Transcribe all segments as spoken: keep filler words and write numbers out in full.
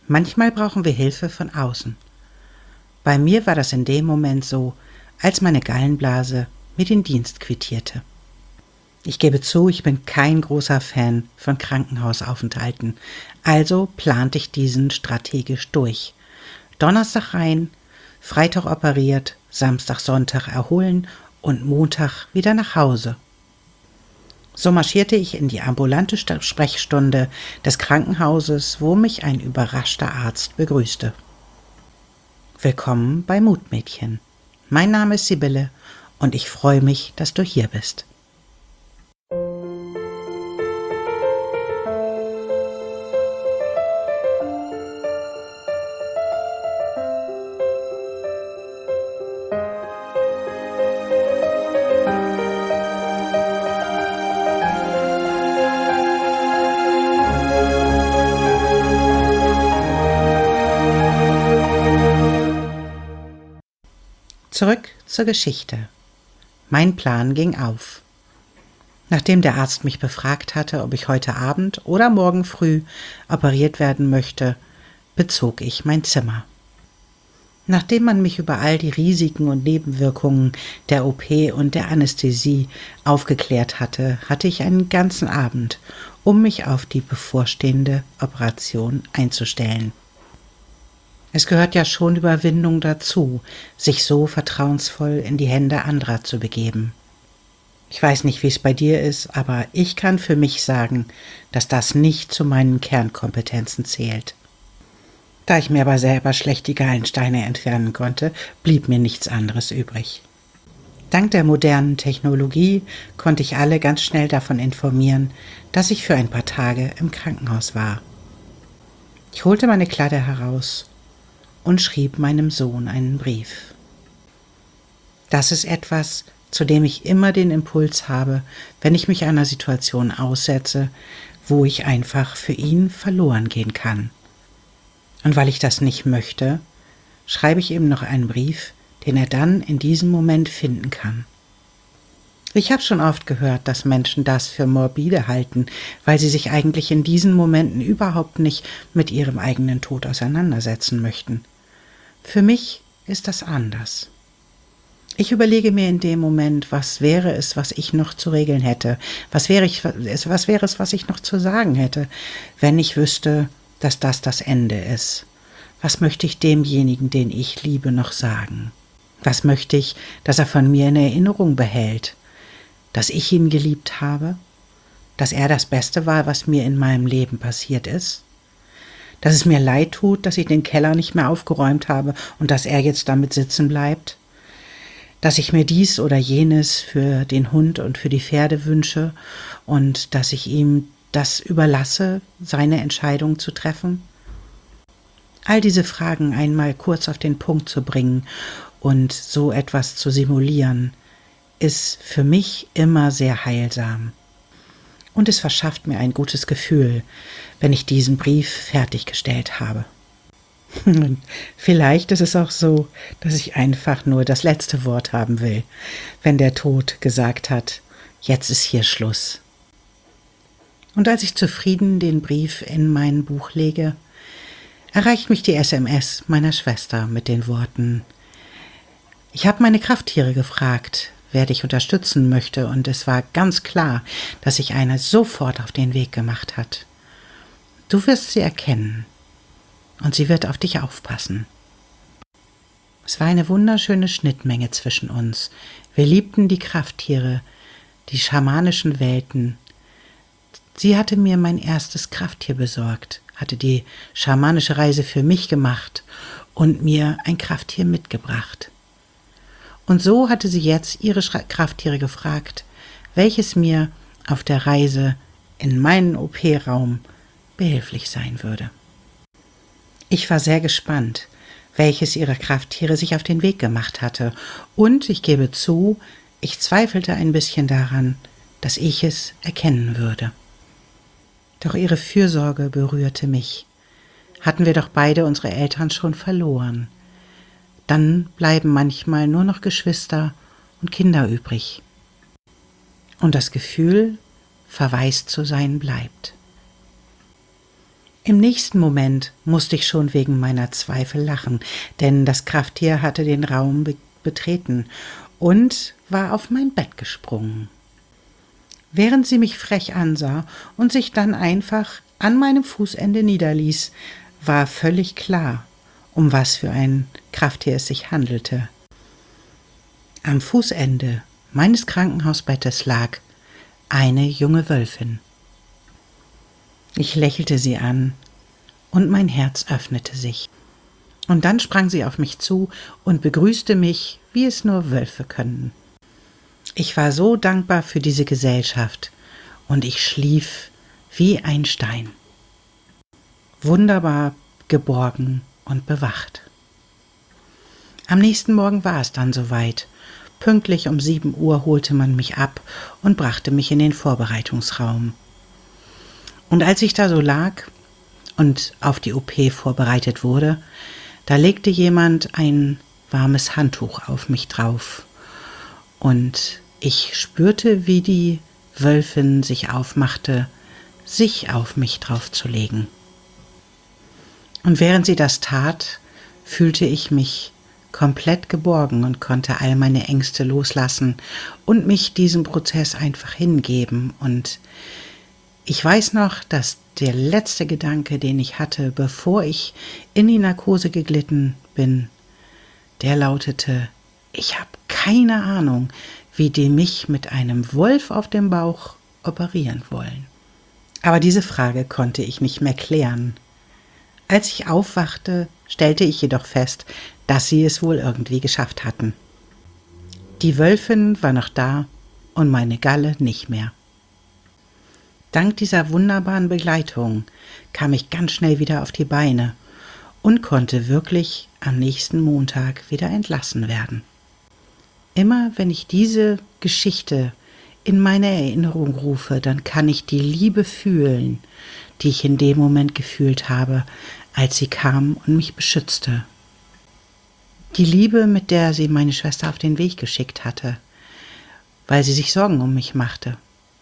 Manchmal brauchen wir Hilfe von außen. Bei mir war das in dem Moment so, als meine Gallenblase mir den Dienst quittierte. Ich gebe zu, ich bin kein großer Fan von Krankenhausaufenthalten, also plante ich diesen strategisch durch. Donnerstag rein, Freitag operiert, Samstag, Sonntag erholen und Montag wieder nach Hause. So marschierte ich in die ambulante Sprechstunde des Krankenhauses, wo mich ein überraschter Arzt begrüßte. Willkommen bei Mutmädchen. Mein Name ist Sibylle und ich freue mich, dass du hier bist. Zurück zur Geschichte. Mein Plan ging auf. Nachdem der Arzt mich befragt hatte, ob ich heute Abend oder morgen früh operiert werden möchte, bezog ich mein Zimmer. Nachdem man mich über all die Risiken und Nebenwirkungen der O P und der Anästhesie aufgeklärt hatte, hatte ich einen ganzen Abend, um mich auf die bevorstehende Operation einzustellen. Es gehört ja schon Überwindung dazu, sich so vertrauensvoll in die Hände anderer zu begeben. Ich weiß nicht, wie es bei dir ist, aber ich kann für mich sagen, dass das nicht zu meinen Kernkompetenzen zählt. Da ich mir aber selber schlecht die Gallensteine entfernen konnte, blieb mir nichts anderes übrig. Dank der modernen Technologie konnte ich alle ganz schnell davon informieren, dass ich für ein paar Tage im Krankenhaus war. Ich holte meine Kladde heraus und schrieb meinem Sohn einen Brief. Das ist etwas, zu dem ich immer den Impuls habe, wenn ich mich einer Situation aussetze, wo ich einfach für ihn verloren gehen kann. Und weil ich das nicht möchte, schreibe ich ihm noch einen Brief, den er dann in diesem Moment finden kann. Ich habe schon oft gehört, dass Menschen das für morbide halten, weil sie sich eigentlich in diesen Momenten überhaupt nicht mit ihrem eigenen Tod auseinandersetzen möchten. Für mich ist das anders. Ich überlege mir in dem Moment, was wäre es, was ich noch zu regeln hätte, was wäre, ich, was wäre es, was ich noch zu sagen hätte, wenn ich wüsste, dass das das Ende ist. Was möchte ich demjenigen, den ich liebe, noch sagen? Was möchte ich, dass er von mir in Erinnerung behält? Dass ich ihn geliebt habe? Dass er das Beste war, was mir in meinem Leben passiert ist? Dass es mir leid tut, dass ich den Keller nicht mehr aufgeräumt habe und dass er jetzt damit sitzen bleibt? Dass ich mir dies oder jenes für den Hund und für die Pferde wünsche und dass ich ihm das überlasse, seine Entscheidung zu treffen? All diese Fragen einmal kurz auf den Punkt zu bringen und so etwas zu simulieren, ist für mich immer sehr heilsam. Und es verschafft mir ein gutes Gefühl, wenn ich diesen Brief fertiggestellt habe. Vielleicht ist es auch so, dass ich einfach nur das letzte Wort haben will, wenn der Tod gesagt hat, jetzt ist hier Schluss. Und als ich zufrieden den Brief in mein Buch lege, erreicht mich die S M S meiner Schwester mit den Worten: Ich habe meine Krafttiere gefragt, wer dich unterstützen möchte, und es war ganz klar, dass sich einer sofort auf den Weg gemacht hat. Du wirst sie erkennen und sie wird auf dich aufpassen. Es war eine wunderschöne Schnittmenge zwischen uns. Wir liebten die Krafttiere, die schamanischen Welten. Sie hatte mir mein erstes Krafttier besorgt, hatte die schamanische Reise für mich gemacht und mir ein Krafttier mitgebracht. Und so hatte sie jetzt ihre Krafttiere gefragt, welches mir auf der Reise in meinen O P-Raum behilflich sein würde. Ich war sehr gespannt, welches ihrer Krafttiere sich auf den Weg gemacht hatte, und ich gebe zu, ich zweifelte ein bisschen daran, dass ich es erkennen würde. Doch ihre Fürsorge berührte mich. Hatten wir doch beide unsere Eltern schon verloren. Dann bleiben manchmal nur noch Geschwister und Kinder übrig. Und das Gefühl, verwaist zu sein, bleibt. Im nächsten Moment musste ich schon wegen meiner Zweifel lachen, denn das Krafttier hatte den Raum be- betreten und war auf mein Bett gesprungen. Während sie mich frech ansah und sich dann einfach an meinem Fußende niederließ, war völlig klar, um was für ein Krafttier es sich handelte. Am Fußende meines Krankenhausbettes lag eine junge Wölfin. Ich lächelte sie an und mein Herz öffnete sich. Und dann sprang sie auf mich zu und begrüßte mich, wie es nur Wölfe können. Ich war so dankbar für diese Gesellschaft und ich schlief wie ein Stein. Wunderbar geborgen und bewacht. Am nächsten Morgen war es dann soweit. Pünktlich um sieben Uhr holte man mich ab und brachte mich in den Vorbereitungsraum. Und als ich da so lag und auf die O P vorbereitet wurde, da legte jemand ein warmes Handtuch auf mich drauf. Und ich spürte, wie die Wölfin sich aufmachte, sich auf mich draufzulegen. Und während sie das tat, fühlte ich mich komplett geborgen und konnte all meine Ängste loslassen und mich diesem Prozess einfach hingeben. Und ich weiß noch, dass der letzte Gedanke, den ich hatte, bevor ich in die Narkose geglitten bin, der lautete: Ich habe keine Ahnung, wie die mich mit einem Wolf auf dem Bauch operieren wollen. Aber diese Frage konnte ich nicht mehr klären. Als ich aufwachte, stellte ich jedoch fest, dass sie es wohl irgendwie geschafft hatten. Die Wölfin war noch da und meine Galle nicht mehr. Dank dieser wunderbaren Begleitung kam ich ganz schnell wieder auf die Beine und konnte wirklich am nächsten Montag wieder entlassen werden. Immer wenn ich diese Geschichte in meine Erinnerung rufe, dann kann ich die Liebe fühlen, die ich in dem Moment gefühlt habe, als sie kam und mich beschützte. Die Liebe, mit der sie meine Schwester auf den Weg geschickt hatte, weil sie sich Sorgen um mich machte.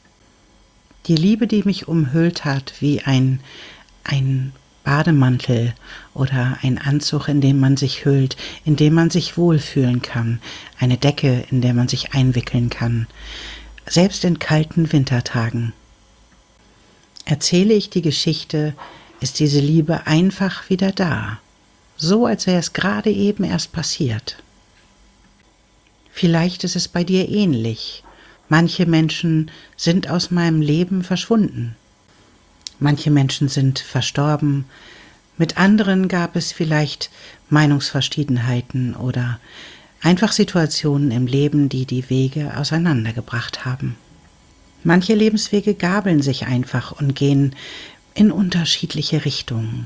Die Liebe, die mich umhüllt hat wie ein, ein Bademantel oder ein Anzug, in dem man sich hüllt, in dem man sich wohlfühlen kann, eine Decke, in der man sich einwickeln kann, selbst in kalten Wintertagen. Erzähle ich die Geschichte, ist diese Liebe einfach wieder da, so als wäre es gerade eben erst passiert. Vielleicht ist es bei dir ähnlich. Manche Menschen sind aus meinem Leben verschwunden. Manche Menschen sind verstorben. Mit anderen gab es vielleicht Meinungsverschiedenheiten oder einfach Situationen im Leben, die die Wege auseinandergebracht haben. Manche Lebenswege gabeln sich einfach und gehen in unterschiedliche Richtungen.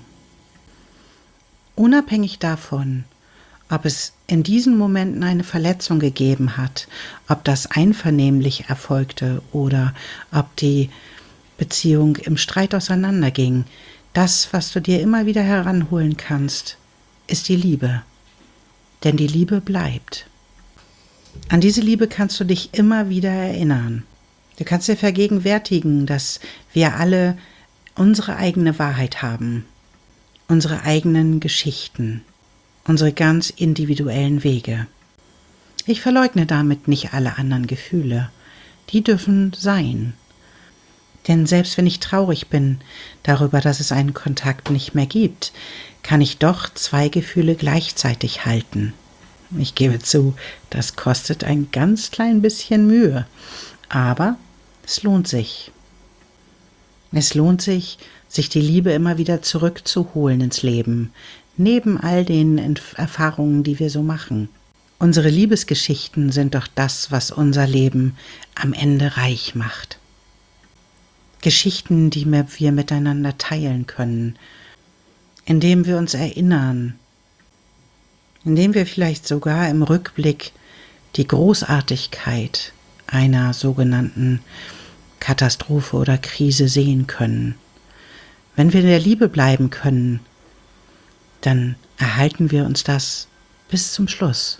Unabhängig davon, ob es in diesen Momenten eine Verletzung gegeben hat, ob das einvernehmlich erfolgte oder ob die Beziehung im Streit auseinanderging, das, was du dir immer wieder heranholen kannst, ist die Liebe. Denn die Liebe bleibt. An diese Liebe kannst du dich immer wieder erinnern. Du kannst dir vergegenwärtigen, dass wir alle unsere eigene Wahrheit haben, unsere eigenen Geschichten, unsere ganz individuellen Wege. Ich verleugne damit nicht alle anderen Gefühle. Die dürfen sein. Denn selbst wenn ich traurig bin darüber, dass es einen Kontakt nicht mehr gibt, kann ich doch zwei Gefühle gleichzeitig halten. Ich gebe zu, das kostet ein ganz klein bisschen Mühe. Aber es lohnt sich. Es lohnt sich, sich die Liebe immer wieder zurückzuholen ins Leben, neben all den Entf- Erfahrungen, die wir so machen. Unsere Liebesgeschichten sind doch das, was unser Leben am Ende reich macht. Geschichten, die wir miteinander teilen können, indem wir uns erinnern, indem wir vielleicht sogar im Rückblick die Großartigkeit einer sogenannten Katastrophe oder Krise sehen können. Wenn wir in der Liebe bleiben können, dann erhalten wir uns das bis zum Schluss.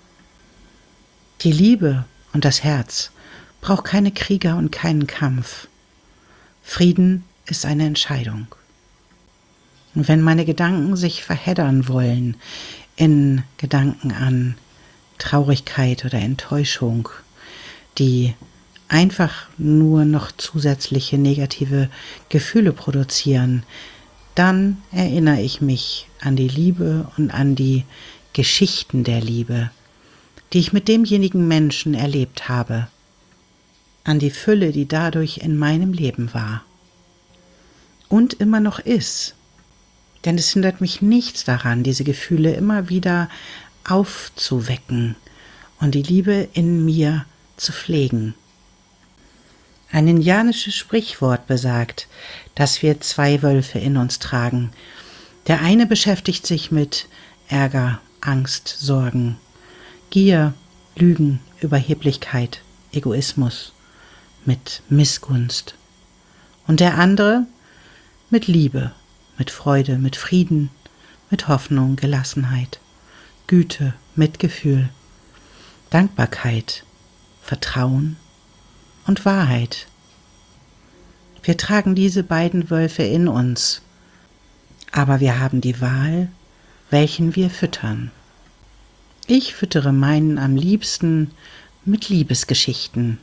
Die Liebe und das Herz braucht keine Krieger und keinen Kampf. Frieden ist eine Entscheidung. Und wenn meine Gedanken sich verheddern wollen in Gedanken an Traurigkeit oder Enttäuschung, die einfach nur noch zusätzliche negative Gefühle produzieren, dann erinnere ich mich an die Liebe und an die Geschichten der Liebe, die ich mit demjenigen Menschen erlebt habe, an die Fülle, die dadurch in meinem Leben war und immer noch ist. Denn es hindert mich nichts daran, diese Gefühle immer wieder aufzuwecken und die Liebe in mir zu pflegen. Ein indianisches Sprichwort besagt, dass wir zwei Wölfe in uns tragen. Der eine beschäftigt sich mit Ärger, Angst, Sorgen, Gier, Lügen, Überheblichkeit, Egoismus, mit Missgunst. Und der andere mit Liebe, mit Freude, mit Frieden, mit Hoffnung, Gelassenheit, Güte, Mitgefühl, Dankbarkeit, Vertrauen und Wahrheit. Wir tragen diese beiden Wölfe in uns, aber wir haben die Wahl, welchen wir füttern. Ich füttere meinen am liebsten mit Liebesgeschichten.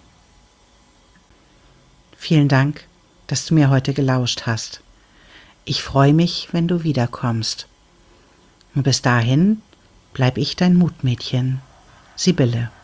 Vielen Dank, dass du mir heute gelauscht hast. Ich freue mich, wenn du wiederkommst. Und bis dahin bleib ich dein Mutmädchen, Sibylle.